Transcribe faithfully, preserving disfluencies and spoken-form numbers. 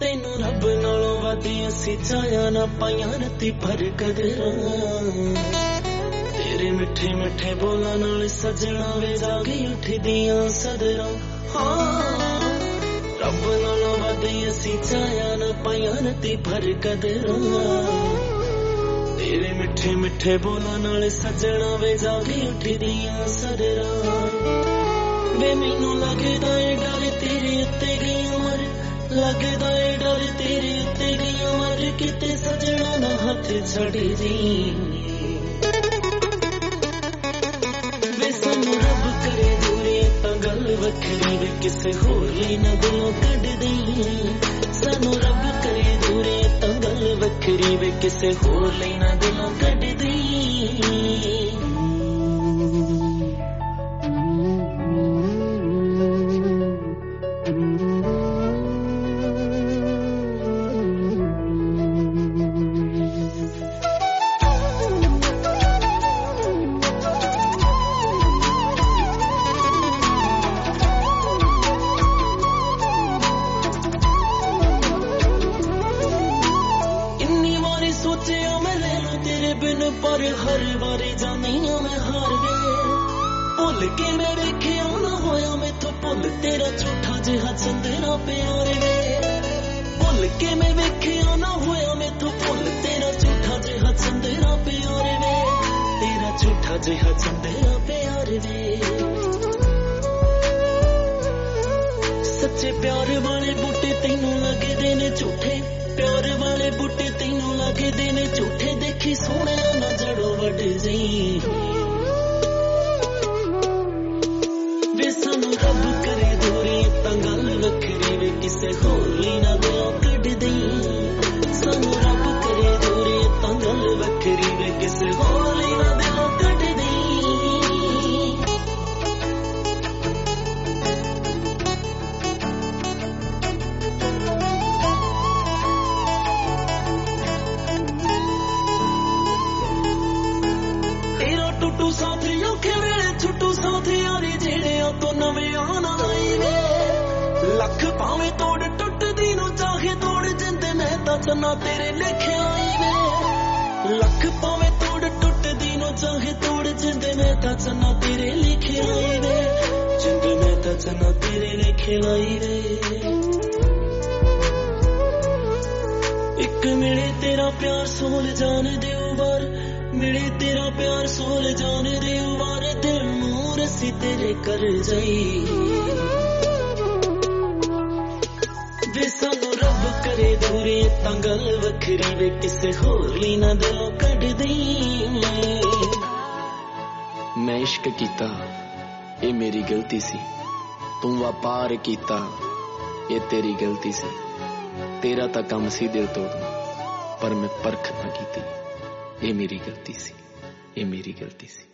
तेनू रब नालों वध असीं चाया ना पाइयां रत्ती भर कदरां तेरे मिठे मिठे बोलां नाल सजना वे जागी उठदियां सदरां हाँ रब नालों वध असीं चाया ना पाइयां रत्ती भर कदरां तेरे मिठे मिठे बोलां नाल सजना वे जागी उठदियां सदरां वे मैनू लगदा ए डर तेरे उत्ते गई मर लगदा ए डर तेरे उत्ते गई मर किते सजना ना हाथ छड़ दी वे सानू रब करे दूरे तां गल वखरी वे किसे होर लई ना दिलों कढ दई सानू रब करे दूरे तां गल वखरी वे किसे होर लई ना दिलों कढ दई पर हर बारी जानी मैं हार गए भुल के मैं वेख्या ना होया मैथों भुल तेरा झूठा जिहा चंदेरा प्यार वे भुल के मैं वेख्या ना होया मैथों भुल तेरा झूठा जिहा चंदेरा प्यार वे तेरा झूठा जिहा चंदेरा प्यार वे सच्चे प्यार वाले बूटे तैनू लगदे ने झूठे प्यार वाले बूटे तैनू लगदे ने झूठे देखी सोहणा ना जड़ों वड जाई वे सानू रब करे दूरी तां गल वखरी वे किसे होर लई ना दिलों कढ दई सानू रब करे दूरी तां गल वखरी वे किसे होर लई ना दिलों कढ दई टुटू साथी औखे वेले छुटू साथी यारी जेड़े तो नवे आना आई वे लख पावे तोड़ टुटदी नु चाहे तोड़ जिंदे मैं तां चन्ना तेरे लिखे आई वे लख पावे तोड़ टुटदी नु चाहे तोड़ जिंदे मैं तां चन्ना तेरे लिखे आई वे जिंदे मैं तां चन्ना तेरे लिखे आई वे एक मिले तेरा प्यार सोल जान दे उबार मिले तेरा प्यार सोल जान दे उबार दिल नूर सी तेरे कर जाई वे सानू रब करे दूरे तां गल वखरी वे किसे होर लई ना दिलों कढ दई मैं इश्क कीता ये मेरी गलती सी तू व्यापार कीता ये तेरी गलती सी तेरा तां कम सी दिल तोड़ना पर मैं परख ना कीती ये मेरी गलती सी ये मेरी गलती सी।